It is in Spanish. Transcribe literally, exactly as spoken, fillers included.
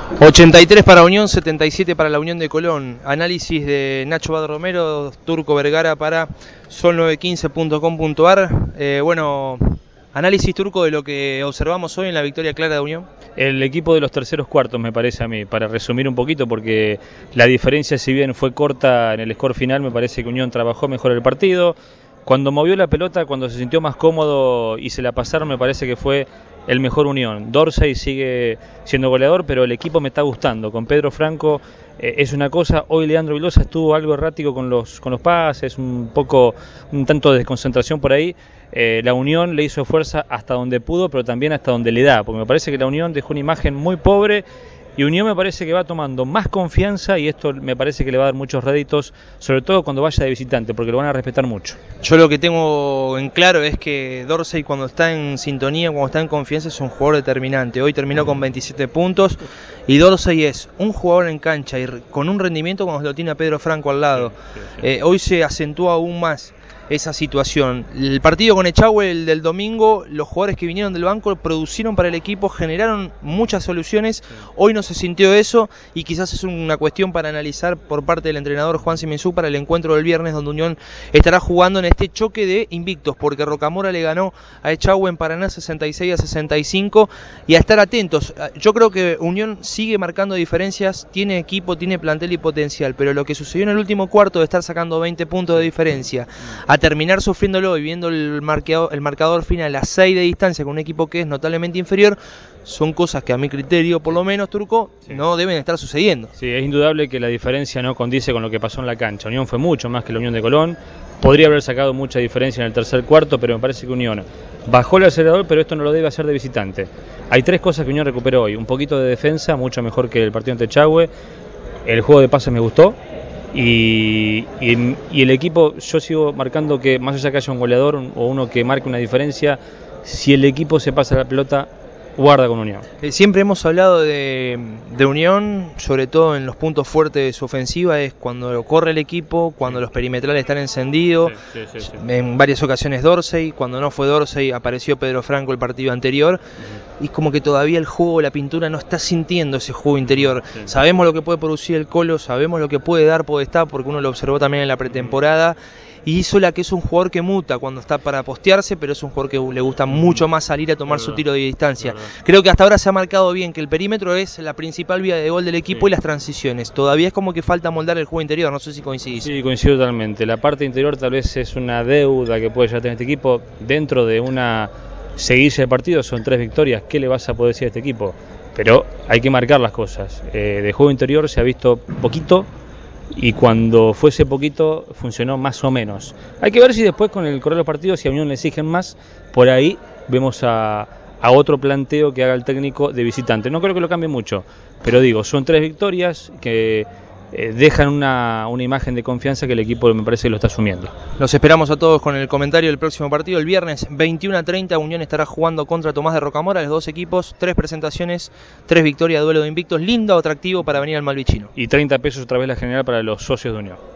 ochenta y tres para Unión, setenta y siete para la Unión de Colón. Análisis de Nacho Bad Romero, Turco Vergara para sol nueve quince punto com punto ar. Eh, bueno, análisis, Turco, de lo que observamos hoy en la victoria clara de Unión. El equipo de los terceros cuartos, me parece a mí, para resumir un poquito, porque la diferencia, si bien fue corta en el score final, me parece que Unión trabajó mejor el partido. Cuando movió la pelota, cuando se sintió más cómodo y se la pasaron, me parece que fue el mejor Unión. Dorsey sigue siendo goleador, pero el equipo me está gustando. Con Pedro Franco eh, es una cosa. Hoy Leandro Vilosa estuvo algo errático con los, con los pases, un poco, un tanto de desconcentración por ahí. Eh, la Unión le hizo fuerza hasta donde pudo, pero también hasta donde le da, porque me parece que la Unión dejó una imagen muy pobre. Y Unión me parece que va tomando más confianza y esto me parece que le va a dar muchos réditos, sobre todo cuando vaya de visitante, porque lo van a respetar mucho. Yo lo que tengo en claro es que Dorsey, cuando está en sintonía, cuando está en confianza, es un jugador determinante. Hoy terminó con veintisiete puntos y Dorsey es un jugador en cancha y con un rendimiento cuando lo tiene a Pedro Franco al lado. Sí, sí, sí. Eh, hoy se acentúa aún más esa situación. El partido con Echagüe, el del domingo, los jugadores que vinieron del banco produjeron para el equipo, generaron muchas soluciones. Hoy no se sintió eso y quizás es una cuestión para analizar por parte del entrenador Juan Simensú para el encuentro del viernes, donde Unión estará jugando en este choque de invictos, porque Rocamora le ganó a Echagüe en Paraná sesenta y seis a sesenta y cinco, y a estar atentos. Yo creo que Unión sigue marcando diferencias, tiene equipo, tiene plantel y potencial, pero lo que sucedió en el último cuarto de estar sacando veinte puntos de diferencia a terminar sufriéndolo y viendo el marcador, el marcador final a seis de distancia con un equipo que es notablemente inferior, son cosas que a mi criterio, por lo menos, Turco, sí, no deben estar sucediendo. Sí, es indudable que la diferencia no condice con lo que pasó en la cancha. Unión fue mucho más que la Unión de Colón, podría haber sacado mucha diferencia en el tercer cuarto, pero me parece que Unión bajó el acelerador, pero esto no lo debe hacer de visitante. Hay tres cosas que Unión recuperó hoy: un poquito de defensa, mucho mejor que el partido ante Echagüe, el juego de pases me gustó. Y, y, y el equipo, yo sigo marcando que más allá que haya un goleador o uno que marque una diferencia, si el equipo se pasa la pelota, guarda con Unión. Eh, siempre hemos hablado de, de Unión, sobre todo en los puntos fuertes de su ofensiva, es cuando corre el equipo, cuando los perimetrales están encendidos, sí, sí, sí, sí. En varias ocasiones Dorsey, cuando no fue Dorsey apareció Pedro Franco el partido anterior, uh-huh. Y es como que todavía el juego, la pintura no está sintiendo ese juego interior. Sí. Sabemos lo que puede producir el Colo, sabemos lo que puede dar Podestá, porque uno lo observó también en la pretemporada. Y Isola, que es un jugador que muta cuando está para postearse, pero es un jugador que le gusta mucho más salir a tomar verdad, su tiro de distancia. Verdad. Creo que hasta ahora se ha marcado bien que el perímetro es la principal vía de gol del equipo, sí. Y las transiciones. Todavía es como que falta moldar el juego interior, no sé si coincidís. Sí, coincido totalmente. La parte interior tal vez es una deuda que puede ya tener este equipo. Dentro de una seguidilla de partidos son tres victorias. ¿Qué le vas a poder decir a este equipo? Pero hay que marcar las cosas. Eh, de juego interior se ha visto poquito. Y cuando fuese poquito funcionó más o menos. Hay que ver si después con el correr de los partidos, si a Unión le exigen más, por ahí vemos a, a otro planteo que haga el técnico de visitante. No creo que lo cambie mucho, pero digo, son tres victorias que eh, dejan una, una imagen de confianza que el equipo me parece que lo está asumiendo. Los esperamos a todos con el comentario del próximo partido. El viernes veintiuno a treinta Unión estará jugando contra Tomás de Rocamora, los dos equipos, tres presentaciones, tres victorias, duelo de invictos, lindo, atractivo para venir al Malvichino. Y treinta pesos otra vez la general para los socios de Unión.